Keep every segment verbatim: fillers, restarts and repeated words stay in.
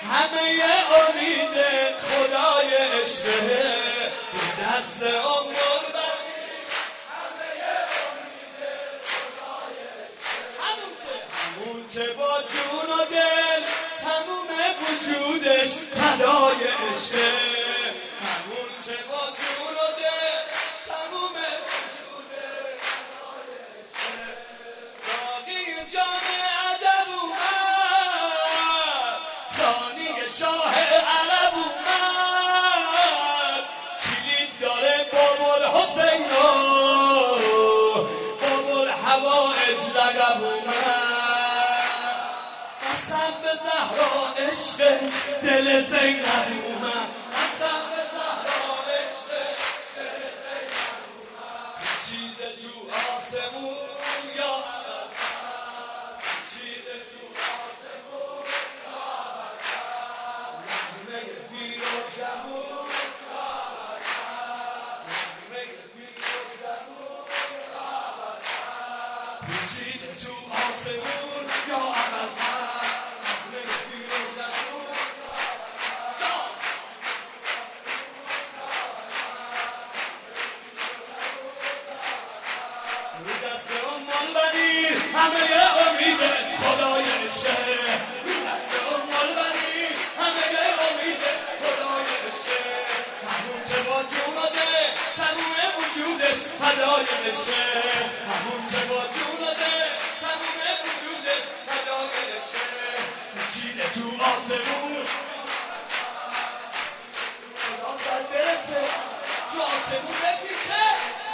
همه امید خدای عشقه دست امور بری همه امید خدای عشقه همون که همون که با جون و دل تموم وجودش فدای عشقه همون که با جون و دل تموم وجودش فدای عشقه ساقی جام ادب اومد ثانی شاه عرب اومد کلید داره بابا الحسین بابا الحوائج لقب اومد قسم به زهرا عشق دل زینب اومد قسم به زهرا عشق دل زینب اومد پیچیده تو آسمون یا ابرقد پیچیده تو آسمون یا ابرقد نغمه پیر و جوون یا ابرقد نغمه پیر و جوون یا ابرقد پیچیده تو آسمون یا ابرقد همه امید خدای عشقه دست امال بری همه امید خدای عشقه همون که با جون و دل تموم وجودش فدای عشقه همون که با جون و دل تموم وجودش فدای عشقه پیچیده تو آسمون خدا باید برسه تو آسمون بپیچه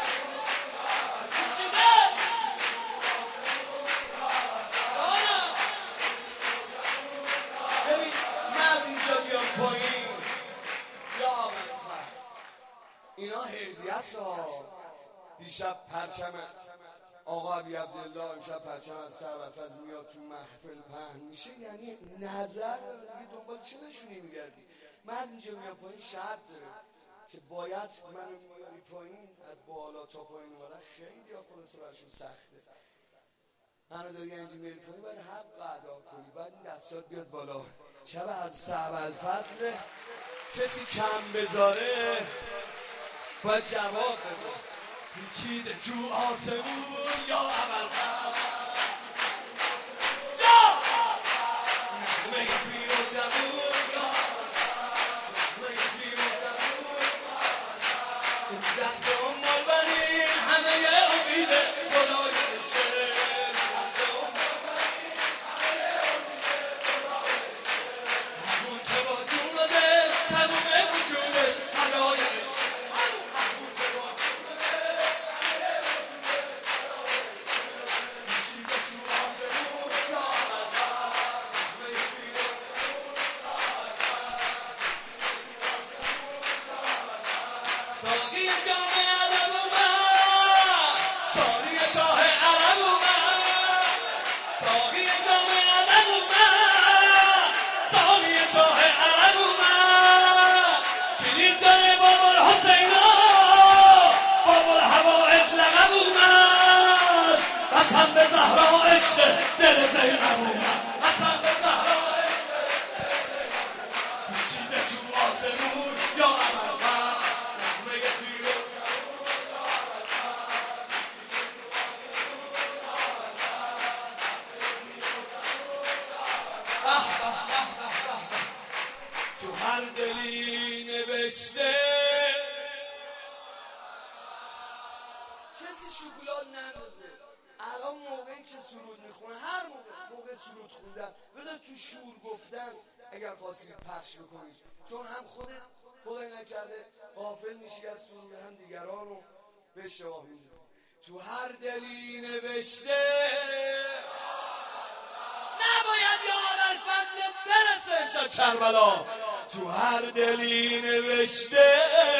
اینا هدیه است. دیشب پرچم آقا ابی عبدالله امشب پرچم از سرورفز میاد تو محفل پهن میشه، یعنی نظر دیگه دنبال چه نشونی میگردی؟ من از اینجا میام پایین شرط داره که باید منو میاری پایین، از بالا تا پایین اومدن خیلی ها خلاصه برشون سخته. منو داری اینجا میاری پایین باید حق ادا کنی، باید این دستات بیاد بالا. شب از سرورفز کسی کم بذاره باید جواب بده. پیچیده تو آسمون یا ابرقد جا نغمه پیر و جوون یا ابرقد نغمه پیر و جوون دست امال بری همه امید خدای عشقه دست امال بری همه امید خدای عشقه همون که با جون و دل تموم وجودش فدای عشقه ساقی جام ادب اومد ثانی شاه عرب اومد ساقی جام ادب اومد ثانی شاه عرب اومد کلید داره بابا الحسین بابا الحوائج لقب اومد قسم به زهرا عشق دل زینب اومد قسم به زهرا عشق دل زینب اومد پیچیده تو آسمون یا ابرقد تو هر دلی نوشته کسی شکلات نندازه. الان موقعی که سرود میخونه هر موقع موقع سرود خوندن بذار تو شور گفتن اگر خواستید پخش بکنید، چون هم خودت خدای نکرده غافل میشی از سرود هم دیگران رو به اشتباه میزید. تو هر دلی نوشته نباید یاد الفضل برسه امشب کربلا. تو هر دلی نوشته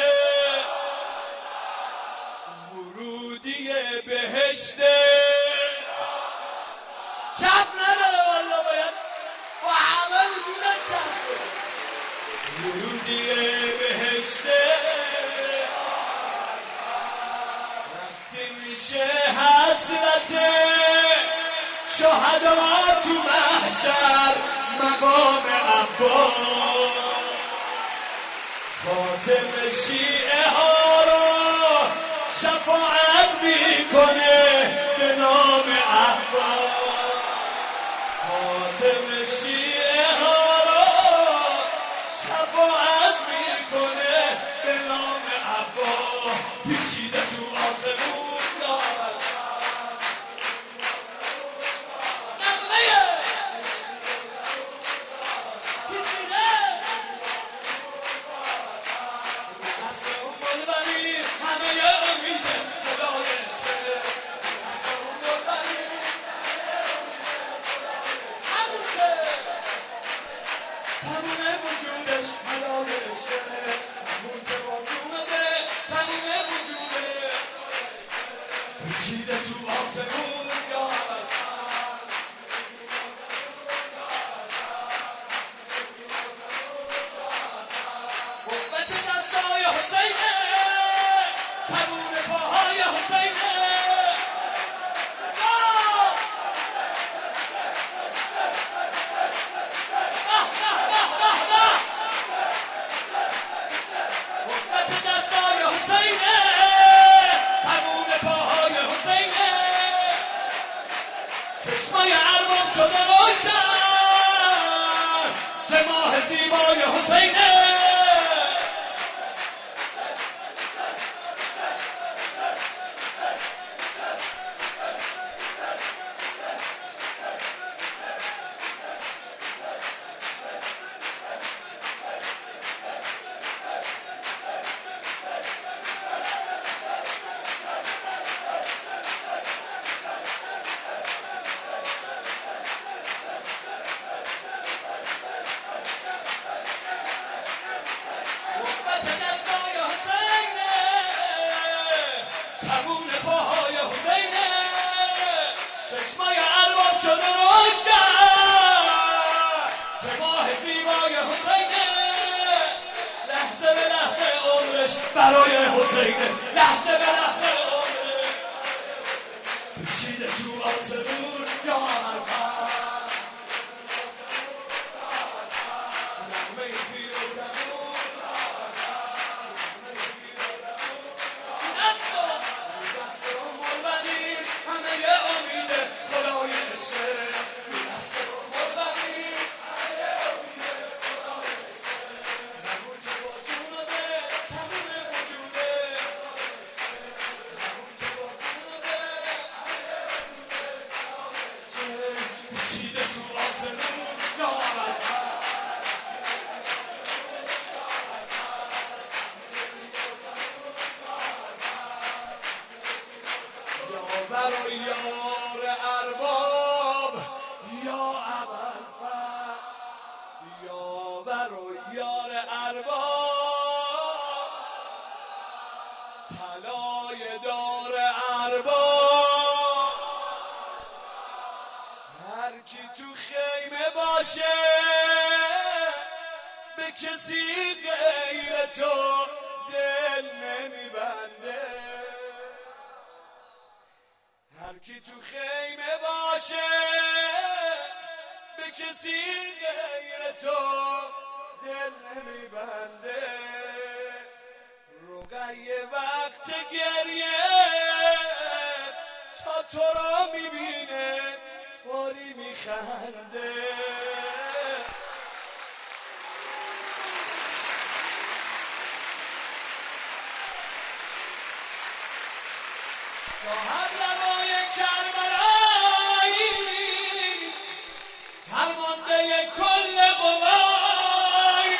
ورودی بهشته کف نداره والا باید با همه وجودن کف ورودی بهشته وقتی میشه حسرت شوهر شهدا تو محشر مقام عباس خاتم شیعه ها رو شفاعت میکنه به نام عباس خاتم شیعه ها رو شفاعت میکنه به نام عباس پیچیده تو آسمون تموم وجودش مدارشه همون که با جونده تموم وجوده پیچیده تو آسمون یاد قوت دستای حسینه تموم پاهای حسینه چشمای ارباب شده روشن که ماه زیبای حسینه چشمای ارباب شده روشن که ماه زیبای حسینه لحظه به لحظه عمرش برای حسینه لحظه به لحظه عمرش پیچیده تو آسمون یا عرفان نغمه پیر و زمون دست و مولودی همه امیده خدای عشقه دست و مولودی همه امیده خدای عشقه همون که با جونده تموم وجوده همون که با جونده پیچیده تو آسمون نامرد برای یار ارباب یا ابوالفضل یا برای یار ارباب طلای دار ارباب هر کی تو خیمه باشه به کسی غیر تو دل نمیبنده هر کی تو خیمه باشه به کسی غیر تو دل نمیبنده رقیه وقت گریه تا تو را میبینه فوری میخنده ساحت لبای کربلایی فرمانده کل قوای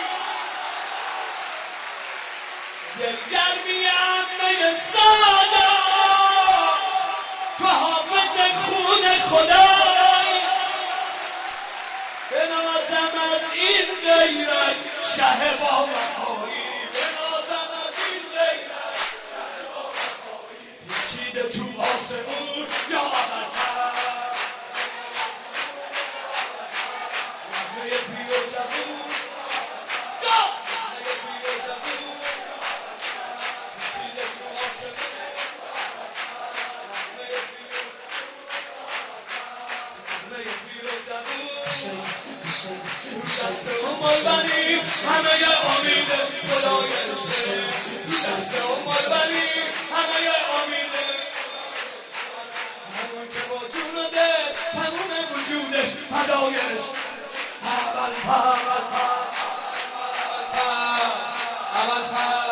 دلگرمی عمه سادا تو حافظ خون خدای به نازم از این غیرت شه با وفایی تو آسمون یا ابوالفضل نغمه پیر و جوون یا نغمه پیر و جوون پیچیده تو آسمون نغمه پیر نغمه همه امید خدای عشق دست امال بری همه امید همون که با جون و دل تموم وجودش فدای عشق اول اول اول اول